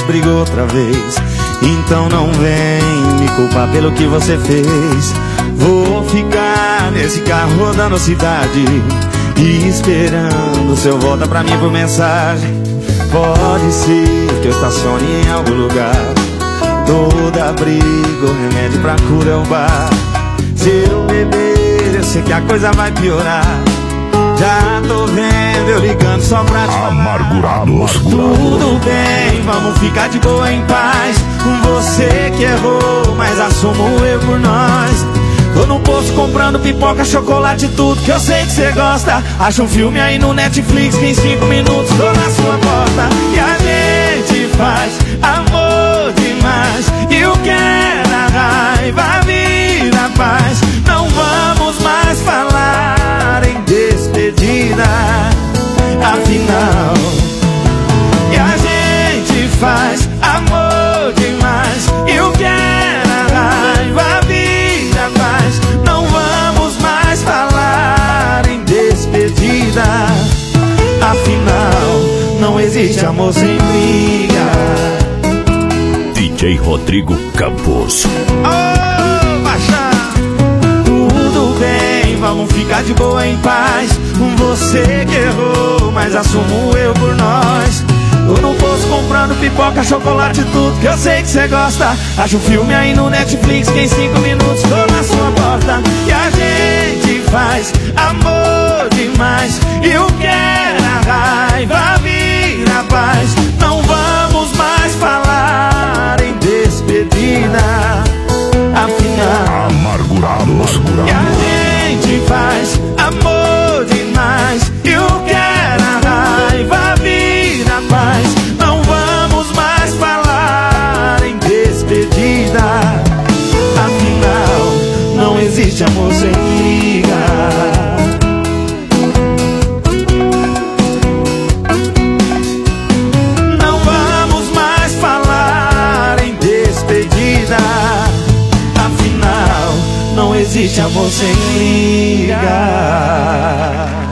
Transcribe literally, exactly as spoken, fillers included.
brigou outra vez. Então não vem me culpar pelo que você fez. Vou ficar nesse carro rodando a cidade e esperando o seu volta pra mim por mensagem. Pode ser que eu estacione em algum lugar. Toda briga, o remédio pra cura é o bar. Se eu beber, eu sei que a coisa vai piorar. Já tô vendo eu ligando só pra te falar. Amargurados. Tudo bem, vamos ficar de boa em paz. Com você que errou, mas assumo eu por nós. Tô no posto comprando pipoca, chocolate, tudo que eu sei que você gosta. Acha um filme aí no Netflix que em cinco minutos tô na sua porta. E a gente faz amor demais. E o que era raiva vira paz. Não vamos mais falar em despedida, afinal. E a gente faz amor demais. E o que era raiva vira paz. Não vamos mais falar em despedida, afinal. Não existe amor sem briga. D J Rodrigo Campos. Oh, baixa. Tudo bem, vamos ficar de boa em paz. Com você que errou, mas assumo eu por nós. Tô no posto comprando pipoca, chocolate, tudo que eu sei que você gosta. Acha um filme aí no Netflix que em cinco minutos tô na sua porta. E a gente faz amor demais. E o que era raiva vira paz. Não vamos mais falar em despedida, afinal. Amargurados. E a gente faz amor demais. E o que era raiva vira paz. Não vamos mais falar em despedida, afinal. Não existe amor sem briga. Não vamos mais falar em despedida, afinal. Não existe amor sem briga.